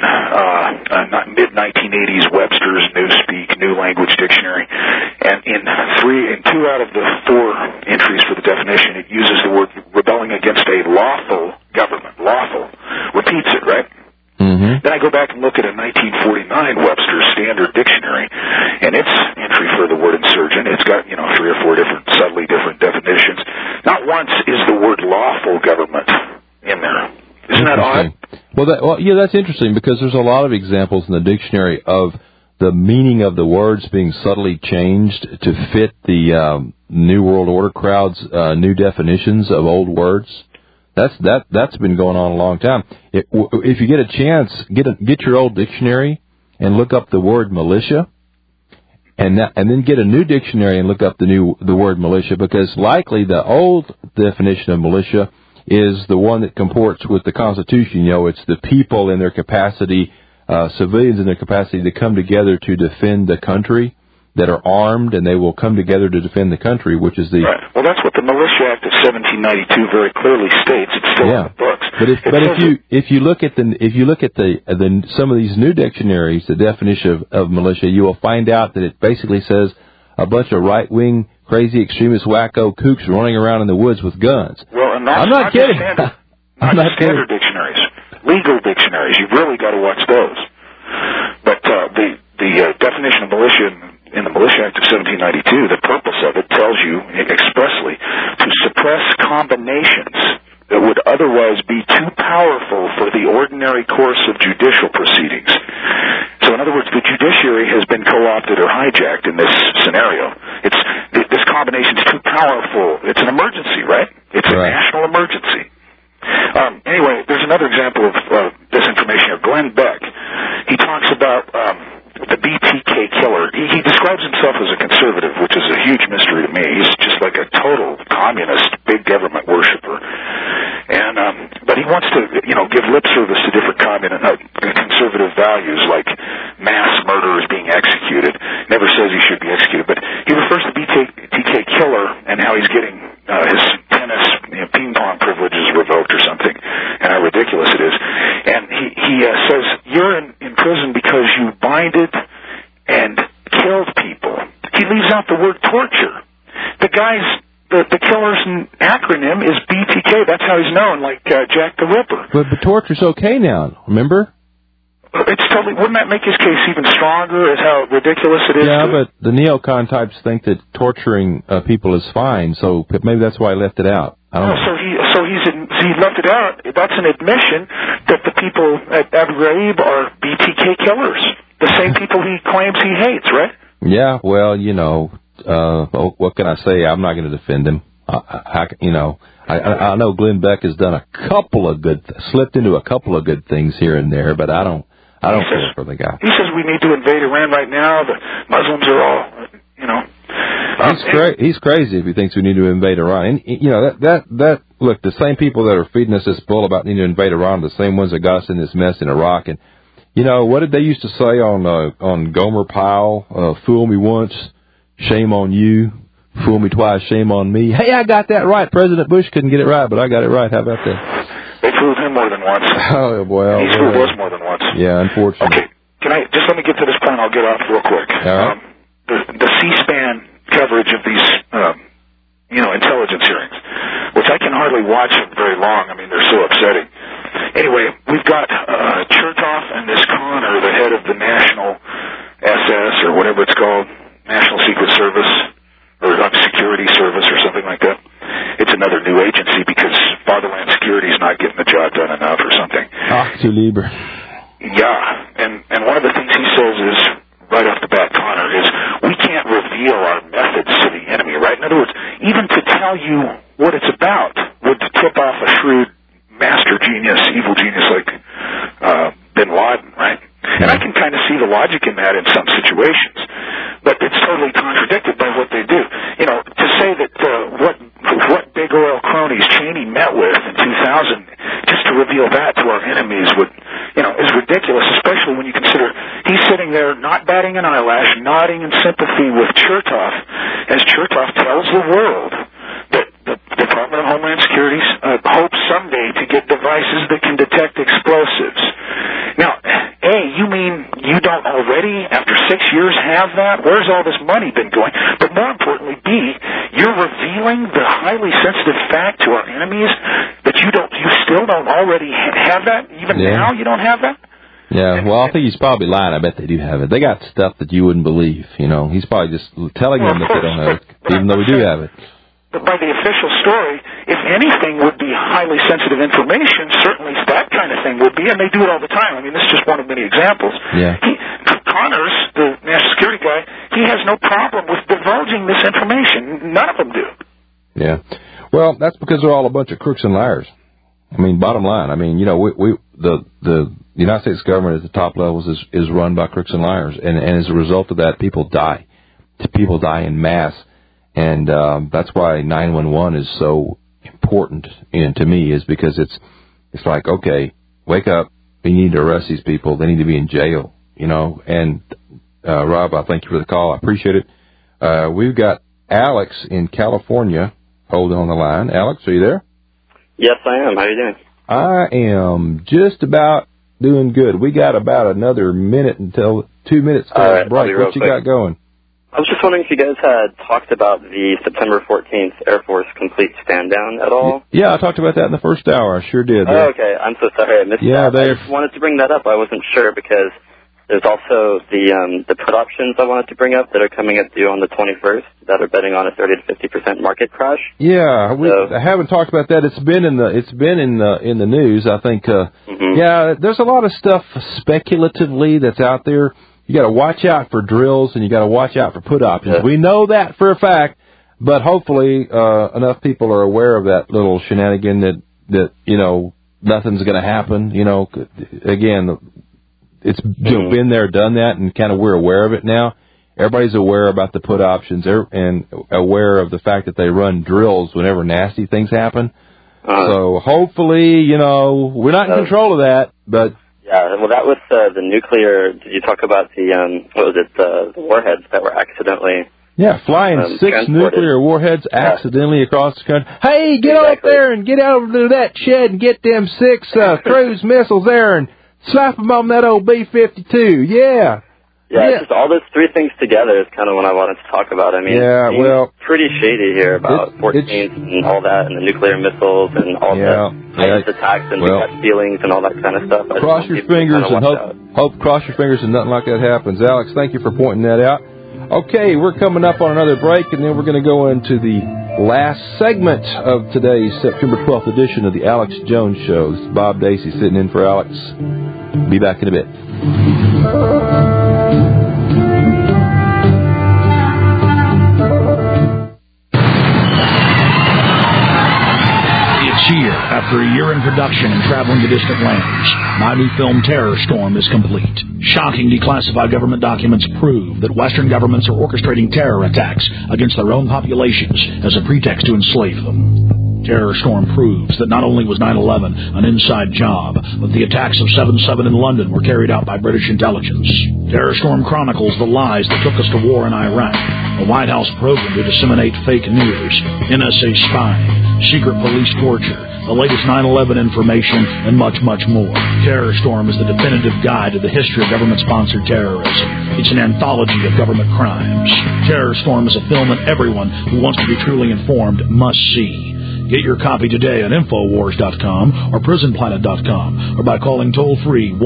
mid-1980s Webster's Newspeak New Language Dictionary, and in 2 out of the 4 entries for the definition, it uses the word rebelling against a lawful government. Lawful. Repeats it, right? Mm-hmm. Then I go back and look at a 1949 Webster's Standard Dictionary, and its entry for the word insurgent, it's got, 3 or 4 subtly different definitions. Not once is the word lawful government in there. Isn't that odd? Well, yeah, that's interesting because there's a lot of examples in the dictionary of the meaning of the words being subtly changed to fit the New World Order crowd's new definitions of old words. That's been going on a long time. If you get a chance, get your old dictionary and look up the word militia, and then get a new dictionary and look up the word militia, because likely the old definition of militia is the one that comports with the Constitution. It's the people in their capacity, civilians in their capacity to come together to defend the country, that are armed, and they will come together to defend the country, which is the... Right. Well, that's what the Militia Act of 1792 very clearly states. It's still in the books. But if you look at some of these new dictionaries, the definition of militia, you will find out that it basically says a bunch of right-wing, crazy, extremist, wacko kooks running around in the woods with guns. Well, and that's I'm not kidding. I'm not standard dictionaries, legal dictionaries. You've really got to watch those. But the definition of militia in the Militia Act of 1792, the purpose of it tells you expressly to suppress combinations that would otherwise be too powerful for the ordinary course of judicial proceedings. So in other words, the judiciary has been co-opted or hijacked in this scenario. This combination is too powerful. It's an emergency, right? another example of disinformation here. Glenn Beck, he talks about the BTK killer. He describes himself as a conservative, which is a huge mystery to me. He's just like a total communist, big government worshiper. And but he wants to, give lip service to different conservative values, like mass murderers being executed. Never says he should be executed, but he refers to BTK killer and how he's getting his tennis ping pong privileges revoked or something, and how ridiculous it is. And he says you're in prison because you binded and killed people. He leaves out the word torture. The killer's acronym is BTK. That's how he's known, like Jack the Ripper. But torture's okay now, remember? It's totally. Wouldn't that make his case even stronger? As how ridiculous it is? Yeah, but the neocon types think that torturing people is fine, so maybe that's why he left it out. I don't know. So he left it out. That's an admission that the people at Abu Ghraib are BTK killers, the same people he claims he hates, right? Yeah, well, what can I say? I'm not going to defend him. I know Glenn Beck has done slipped into a couple of good things here and there, but I don't care for the guy. He says we need to invade Iran right now. The Muslims are all, He's crazy if he thinks we need to invade Iran. And, look, the same people that are feeding us this bull about needing to invade Iran are the same ones that got us in this mess in Iraq. And, what did they used to say on Gomer Pyle? Fool me once, shame on you. Fool me twice, shame on me. Hey, I got that right. President Bush couldn't get it right, but I got it right. How about that? They fooled him more than once. Oh, well. He fooled us more than once. Yeah, unfortunately. Okay, let me get to this point. I'll get off real quick. All right. The C-SPAN coverage of these, intelligence hearings, which I can hardly watch very long. I mean, they're so upsetting. Anyway, we've got Chertoff and this Connor, the head of the National SS or whatever it's called, National Secret Service, or Security Service or something like that. It's another new agency because Fatherland Security is not getting the job done enough or something. Ach du lieber. Yeah, and one of the things he says is, right off the bat, Connor, is we can't reveal our methods to the enemy, right? In other words, even to tell you what it's about would tip off a shrewd master genius, evil genius like Bin Laden, right? And I can kind of see the logic in that in some situations, but it's totally contradicted by what they do. To say that what big oil cronies Cheney met with in 2000, just to reveal that to our enemies is ridiculous, especially when you consider he's sitting there not batting an eyelash, nodding in sympathy with Chertoff, as Chertoff tells the world that the Department of Homeland Security hopes someday to get devices that can detect explosives. Now, A, you mean you don't already, after 6 years, have that? Where's all this money been going? But more importantly, B, you're revealing the highly sensitive fact to our enemies that you still don't already have that? Even now you don't have that? Yeah, well, I think he's probably lying. I bet they do have it. They got stuff that you wouldn't believe. He's probably just telling them that they don't have it, even though we do have it. But by the official story, if anything would be highly sensitive information, certainly that kind of thing would be, and they do it all the time. I mean, this is just one of many examples. Yeah. Connors, the national security guy, he has no problem with divulging this information. None of them do. Yeah. Well, that's because they're all a bunch of crooks and liars. I mean, bottom line. I mean, the United States government at the top levels is run by crooks and liars, and as a result of that, people die. People die in mass. And that's why 911 is so important to me, is because it's like, okay, wake up. We need to arrest these people. They need to be in jail, And Rob, I thank you for the call. I appreciate it. We've got Alex in California holding on the line. Alex, are you there? Yes, I am. How are you doing? I am just about doing good. We got about another minute until 2 minutes till the break. What you got going? I was just wondering if you guys had talked about the September 14th Air Force complete stand down at all. Yeah, I talked about that in the first hour. I sure did. Oh, okay. I'm so sorry I missed that. I just wanted to bring that up. I wasn't sure because there's also the put options I wanted to bring up that are coming up due on the 21st that are betting on a 30 to 50% market crash. Yeah, I haven't talked about that. It's been in the news. I think. Yeah, there's a lot of stuff speculatively that's out there. You got to watch out for drills and you got to watch out for put options. We know that for a fact, but hopefully enough people are aware of that little shenanigan that nothing's going to happen. You know, again, it's been there, done that, and kind of we're aware of it now. Everybody's aware about the put options and aware of the fact that they run drills whenever nasty things happen. So hopefully, you know, we're not in control of that, but... Yeah, well, that was the nuclear... Did you talk about the, the warheads that were accidentally... Yeah, flying 6 nuclear warheads accidentally across the country. Hey, get up there and get over to that shed and get them 6 cruise missiles there and slap them on that old B-52. Yeah. Yeah, it's just all those 3 things together is kind of what I wanted to talk about. I mean, it's pretty shady here about 14th and all that, and the nuclear missiles and all the ICE attacks and the gut feelings and all that kind of stuff. Cross your fingers and cross your fingers and nothing like that happens. Alex, thank you for pointing that out. Okay, we're coming up on another break, and then we're going to go into the last segment of today's September 12th edition of the Alex Jones Show. This is Bob Dacey sitting in for Alex. Be back in a bit. Here, after a year in production and traveling to distant lands, my new film Terror Storm is complete. Shocking declassified government documents prove that Western governments are orchestrating terror attacks against their own populations as a pretext to enslave them. Terror Storm proves that not only was 9/11 an inside job, but the attacks of 7/7 in London were carried out by British intelligence. Terror Storm chronicles the lies that took us to war in Iraq, a White House program to disseminate fake news, NSA spying, secret police torture, the latest 9/11 information, and much, much more. Terror Storm is the definitive guide to the history of government-sponsored terrorism. It's an anthology of government crimes. Terror Storm is a film that everyone who wants to be truly informed must see. Get your copy today at Infowars.com or PrisonPlanet.com or by calling toll-free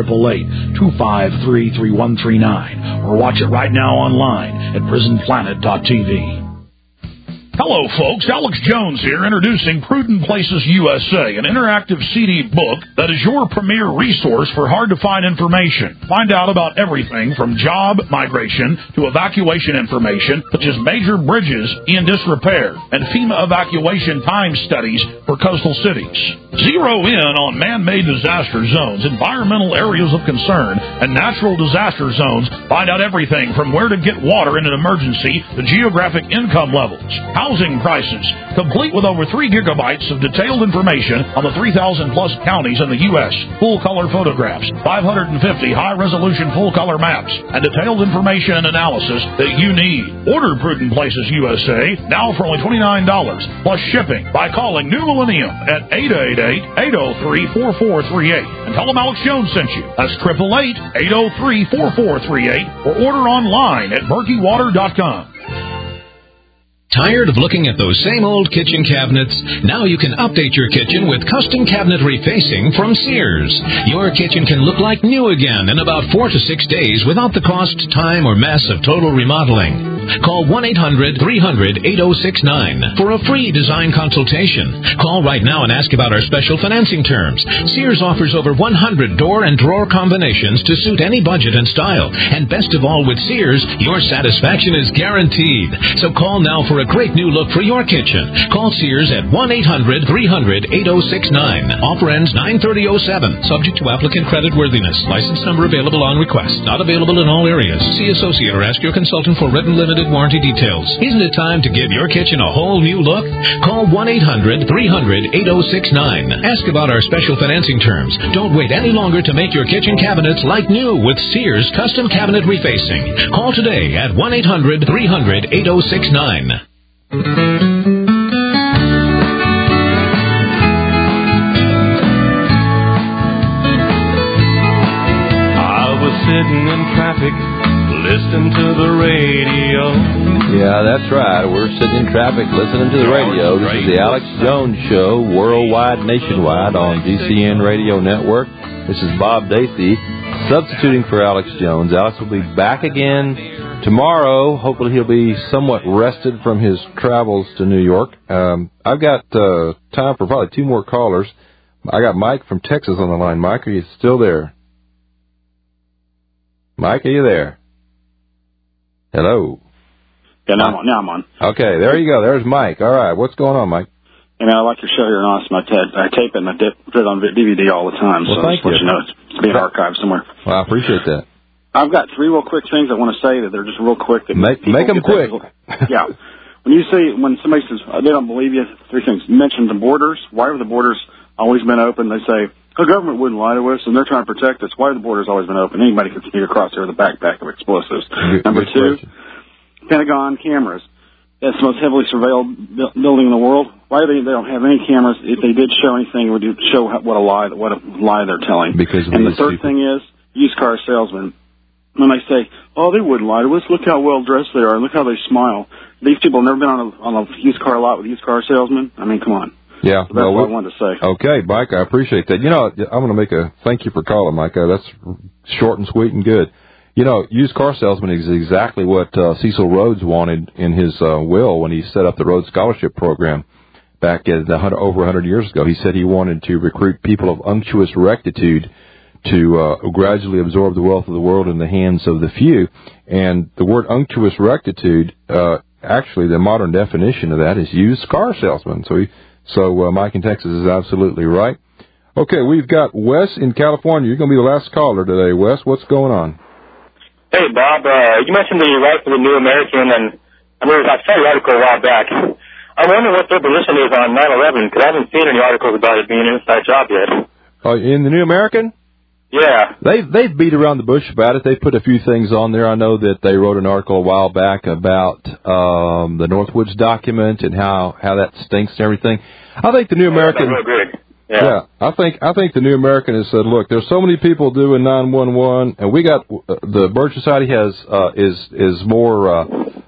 1-888-253-3139 or watch it right now online at PrisonPlanet.tv. Hello, folks. Alex Jones here, introducing Prudent Places USA, an interactive CD book that is your premier resource for hard-to-find information. Find out about everything from job migration to evacuation information, such as major bridges in disrepair and FEMA evacuation time studies for coastal cities. Zero in on man-made disaster zones, environmental areas of concern, and natural disaster zones. Find out everything from where to get water in an emergency to geographic income levels, housing prices, complete with over 3 gigabytes of detailed information on the 3,000-plus counties in the U.S., full-color photographs, 550 high-resolution full-color maps, and detailed information and analysis that you need. Order Prudent Places USA now for only $29 plus shipping by calling New Millennium at 888-803-4438 and tell them Alex Jones sent you. That's 888-803-4438 or order online at murkywater.com. Tired of looking at those same old kitchen cabinets? Now you can update your kitchen with custom cabinet refacing from Sears. Your kitchen can look like new again in about 4 to 6 days without the cost, time, or mess of total remodeling. Call 1-800-300-8069 for a free design consultation. Call right now and ask about our special financing terms. Sears offers over 100 door and drawer combinations to suit any budget and style. And best of all, with Sears, your satisfaction is guaranteed. So call now for a great new look for your kitchen. Call Sears at 1-800-300-8069. Offer ends 9/30/07. Subject to applicant credit worthiness. License number available on request. Not available in all areas. See associate or ask your consultant for written limited warranty details. Isn't it time to give your kitchen a whole new look? Call 1-800-300-8069. Ask about our special financing terms. Don't wait any longer to make your kitchen cabinets like new with Sears Custom Cabinet Refacing. Call today at 1-800-300-8069. I was sitting in traffic, listening to the radio. Yeah, that's right. We're sitting in traffic, listening to the radio. This is the Alex Jones Show, worldwide, nationwide on GCN Radio Network. This is Bob Dacey, substituting for Alex Jones. Alex will be back again tomorrow. Hopefully he'll be somewhat rested from his travels to New York. I've got time for probably 2 more callers. I got Mike from Texas on the line. Mike, are you still there? Mike, are you there? Hello? Yeah, now I'm on. Okay, there you go. There's Mike. All right, what's going on, Mike? I mean, I like your show here in Austin. I tape it and I put it on DVD all the time. Well, so thank you. Let you know it's being archived somewhere. Well, I appreciate that. I've got 3 real quick things I want to say that they're just real quick. That make them quick. Yeah. When somebody says they don't believe you, 3 things. You mentioned the borders. Why have the borders always been open? They say the government wouldn't lie to us, and they're trying to protect us. Why have the borders always been open? Anybody can sneak across there with a backpack of explosives. Number 2, Pentagon cameras. That's the most heavily surveilled building in the world. Why they don't have any cameras? If they did show anything, it would show what a lie they're telling. And the third thing is used car salesmen. When they say, "Oh, they wouldn't lie to us. Look how well dressed they are, and look how they smile." These people have never been on a used car lot with used car salesmen. I mean, come on. Yeah, so that's what I wanted to say. Okay, Mike, I appreciate that. You know, I'm going to make a thank you for calling, Mike. That's short and sweet and good. You know, used car salesman is exactly what Cecil Rhodes wanted in his will when he set up the Rhodes Scholarship Program back over 100 years ago. He said he wanted to recruit people of unctuous rectitude to gradually absorb the wealth of the world in the hands of the few. And the word unctuous rectitude, actually the modern definition of that is used car salesman. So Mike in Texas is absolutely right. Okay, we've got Wes in California. You're going to be the last caller today, Wes. What's going on? Hey, Bob, you mentioned that you write for the New American, and I saw the article a while back. I'm wondering what their position is on 9/11, because I haven't seen any articles about it being an inside job yet. Oh, in the New American? Yeah. They've beat around the bush about it. They put a few things on there. I know that they wrote an article a while back about the Northwoods document and how that stinks and everything. I think the New American... That's real good. Yeah, I think the New American has said, look, there's so many people doing 911, and we got the Bird Society is more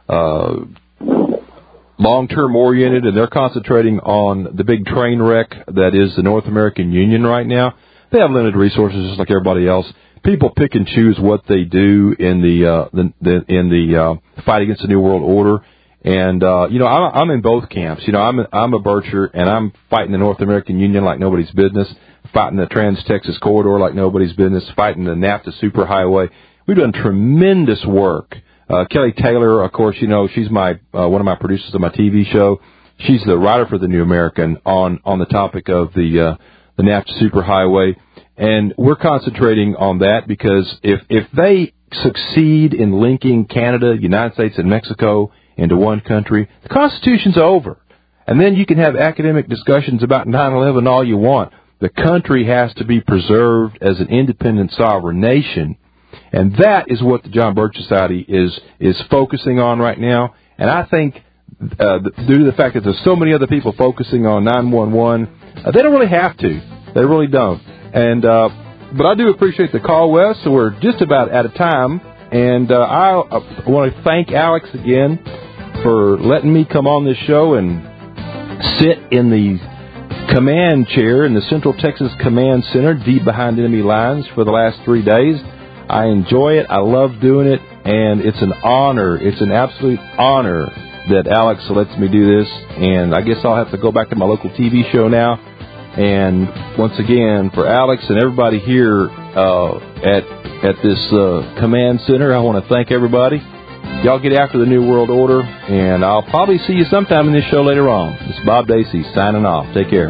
long-term oriented, and they're concentrating on the big train wreck that is the North American Union right now. They have limited resources, just like everybody else. People pick and choose what they do in the fight against the New World Order. And, I'm in both camps. I'm a Bircher, and I'm fighting the North American Union like nobody's business, fighting the Trans-Texas Corridor like nobody's business, fighting the NAFTA Superhighway. We've done tremendous work. Kelly Taylor, of course, she's one of my producers of my TV show. She's the writer for the New American on the topic of the NAFTA Superhighway. And we're concentrating on that because if they succeed in linking Canada, United States, and Mexico into one country, the Constitution's over. And then you can have academic discussions about 9/11 all you want. The country has to be preserved as an independent sovereign nation. And that is what the John Birch Society is focusing on right now. And I think due to the fact that there's so many other people focusing on 911, they don't really have to. They really don't. And but I do appreciate the call, Wes. So we're just about out of time. And I want to thank Alex again for letting me come on this show and sit in the command chair in the Central Texas Command Center, deep behind enemy lines, for the last 3 days. I enjoy it. I love doing it. And it's an honor. It's an absolute honor that Alex lets me do this. And I guess I'll have to go back to my local TV show now. And once again, for Alex and everybody here at this command center, I want to thank everybody. Y'all get after the New World Order, and I'll probably see you sometime in this show later on. This is Bob Dacey signing off. Take care.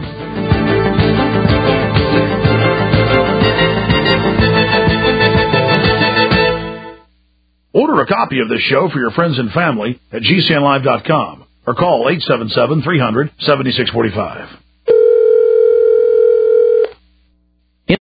Order a copy of this show for your friends and family at GCNlive.com or call 877-300-7645.